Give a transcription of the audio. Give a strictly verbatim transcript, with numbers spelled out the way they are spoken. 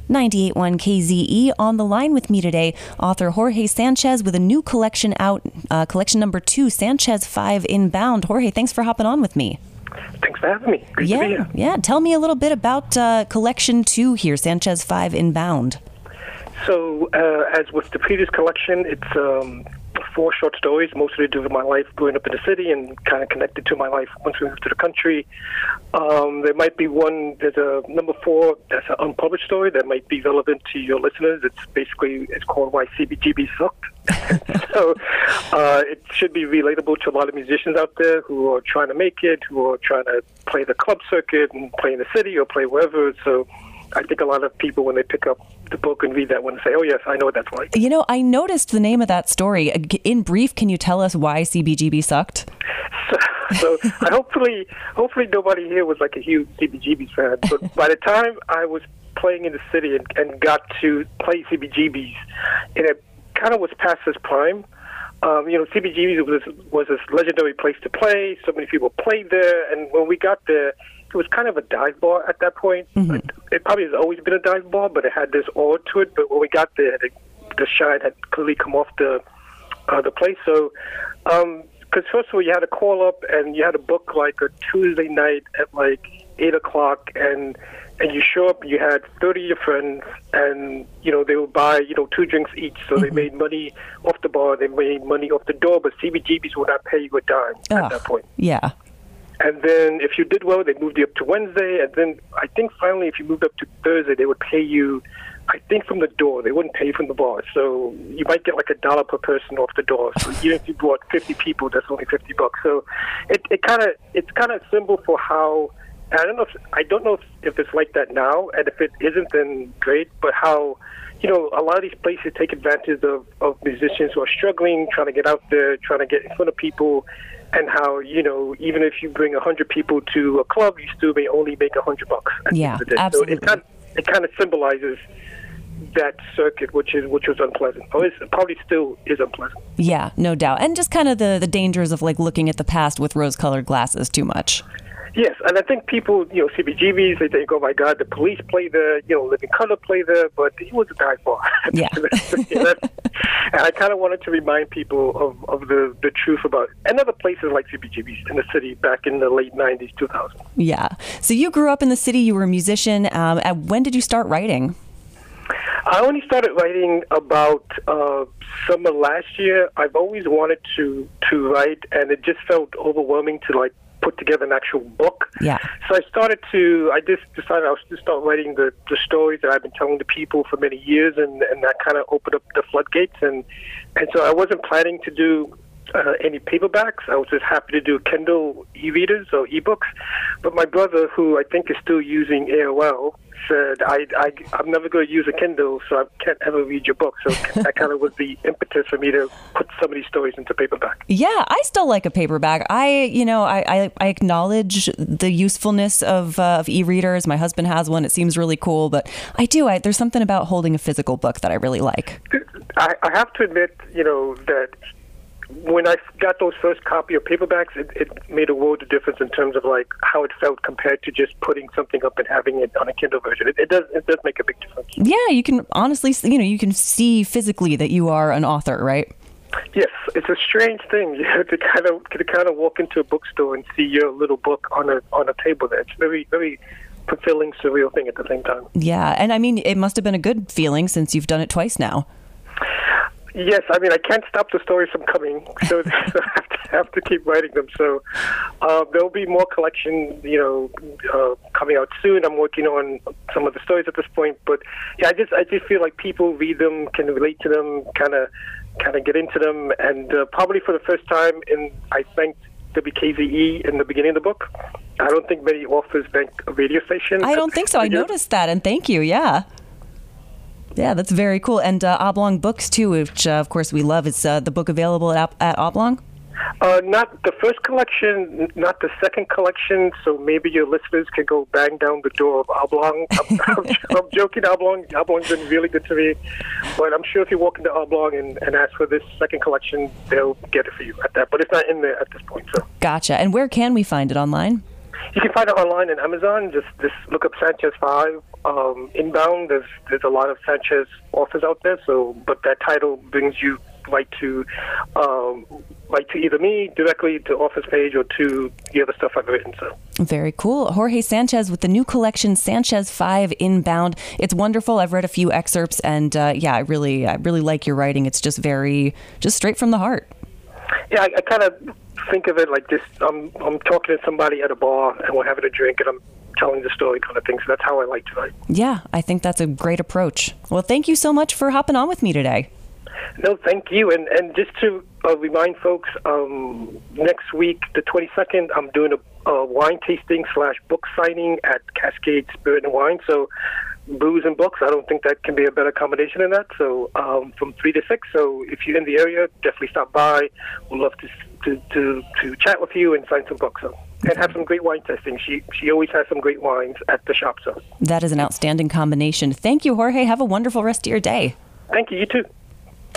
ninety-eight point one K Z E. On the line with me today, author Jorge Sanchez with a new collection out, uh, collection number two, Sanchez five Inbound. Jorge, thanks for hopping on with me. Thanks for having me. Great yeah, to be here. Yeah, tell me a little bit about uh, collection two here, Sanchez five Inbound. So, uh, as with the previous collection, it's um, four short stories, mostly to do with my life growing up in the city and kind of connected to my life once we moved to the country. Um, there might be one, there's a number four, that's an unpublished story that might be relevant to your listeners. It's basically, it's called Why C B G B Sucked. so uh, it should be relatable to a lot of musicians out there who are trying to make it, who are trying to play the club circuit and play in the city or play wherever. So I think a lot of people, when they pick up the book and read that one, say, oh, yes, I know what that's like. You know, I noticed the name of that story. In brief, can you tell us why C B G B sucked? So, so I hopefully, hopefully nobody here was like a huge C B G B fan. But by the time I was playing in the city and, and got to play C B G Bs, and it kind of was past its prime. Um, you know, C B G Bs was, was this legendary place to play. So many people played there. And when we got there, it was kind of a dive bar at that point. Mm-hmm. It, it probably has always been a dive bar, but it had this aura to it. But when we got there, the, the shine had clearly come off the uh, the place. So, because um, first of all, you had to call up and you had to book like a Tuesday night at like eight o'clock, and and you show up. You had thirty of your friends, and you know they would buy you know two drinks each. So mm-hmm. they made money off the bar. They made money off the door, but C B G Bs would not pay you a dime oh, at that point. Yeah. And then if you did well, they moved you up to Wednesday. And then I think finally if you moved up to Thursday, they would pay you, I think, from the door. They wouldn't pay you from the bar. So you might get like a dollar per person off the door. So even if you brought fifty people, that's only fifty bucks. So it, it kind of it's kind of a symbol for how, I don't know if, I don't know if, if it's like that now. And if it isn't, then great. But how, you know, a lot of these places take advantage of, of musicians who are struggling, trying to get out there, trying to get in front of people. And how, you know, even if you bring a hundred people to a club, you still may only make a hundred bucks. Yeah, absolutely. So it kind of, it kind of symbolizes that circuit, which is which was unpleasant. Or it probably still is unpleasant. Yeah, no doubt. And just kind of the, the dangers of like looking at the past with rose-colored glasses too much. Yes, and I think people, you know, C B G Bs, they think, oh my God, the Police play there, you know, Living Colour play there, but it was a dive bar. Yeah. And I kind of wanted to remind people of, of the, the truth about, and other places like C B G Bs in the city back in the late nineties, two thousand. Yeah. So you grew up in the city, you were a musician. Um, when did you start writing? I only started writing about uh, summer last year. I've always wanted to, to write, and it just felt overwhelming to like put together an actual book. Yeah. So I started to, I just decided I was to start writing the, the stories that I've been telling to people for many years, and, and that kind of opened up the floodgates. And, and so I wasn't planning to do uh, any paperbacks. I was just happy to do Kindle e-readers or e-books. But my brother, who I think is still using A O L, said, I, I, I'm never going to use a Kindle, so I can't ever read your book. So that kind of was the impetus for me to put some of these stories into paperback. Yeah, I still like a paperback. I, you know, I, I, I acknowledge the usefulness of, uh, of e-readers. My husband has one. It seems really cool. But I do. I, there's something about holding a physical book that I really like. I, I have to admit, you know, that when I got those first copy of paperbacks, it, it made a world of difference in terms of like how it felt compared to just putting something up and having it on a Kindle version. It, it does it does make a big difference. Yeah, you can honestly, you know, you can see physically that you are an author, right? Yes, it's a strange thing, you know, to kind of to kind of walk into a bookstore and see your little book on a on a table there. It's very very fulfilling, surreal thing at the same time. Yeah, and I mean, it must have been a good feeling since you've done it twice now. Yes, I mean, I can't stop the stories from coming, so I have to, have to keep writing them. So uh, there'll be more collection, you know, uh, coming out soon. I'm working on some of the stories at this point, but yeah, I just I just feel like people read them, can relate to them, kind of kind of get into them, and uh, probably for the first time, in I thanked W K Z E in the beginning of the book. I don't think many authors thank a radio station. I don't think so. I noticed that, and thank you. Yeah. Yeah, that's very cool. And uh, Oblong Books, too, which, uh, of course, we love. Is uh, the book available at, at Oblong? Uh, not the first collection, not the second collection, so maybe your listeners can go bang down the door of Oblong. I'm, I'm, I'm joking, Oblong. Oblong's been really good to me. But I'm sure if you walk into Oblong and, and ask for this second collection, they'll get it for you at that. But it's not in there at this point. So. Gotcha. And where can we find it online? You can find it online on Amazon. Just just look up Sanchez Five um, Inbound. There's there's a lot of Sanchez authors out there. So, but that title brings you right to um, right to either me directly to Author's Page or to the other stuff I've written. So very cool. Jorge Sanchez with the new collection Sanchez Five Inbound. It's wonderful. I've read a few excerpts, and uh, yeah, I really I really like your writing. It's just very just straight from the heart. Yeah, I, I kind of think of it like this. I'm I'm talking to somebody at a bar, and we're having a drink, and I'm telling the story kind of thing. So that's how I like to write. Yeah, I think that's a great approach. Well, thank you so much for hopping on with me today. No, thank you. And and just to uh, remind folks, um, next week, the twenty-second, I'm doing a, a wine tasting slash book signing at Cascade Spirit and Wine. So booze and books, I don't think that can be a better combination than that. So um, from three to six. So if you're in the area, definitely stop by. We'd love to to to, to chat with you and sign some books. So. And have some great wine tasting. She she always has some great wines at the shop. So that is an outstanding combination. Thank you, Jorge. Have a wonderful rest of your day. Thank you. You too.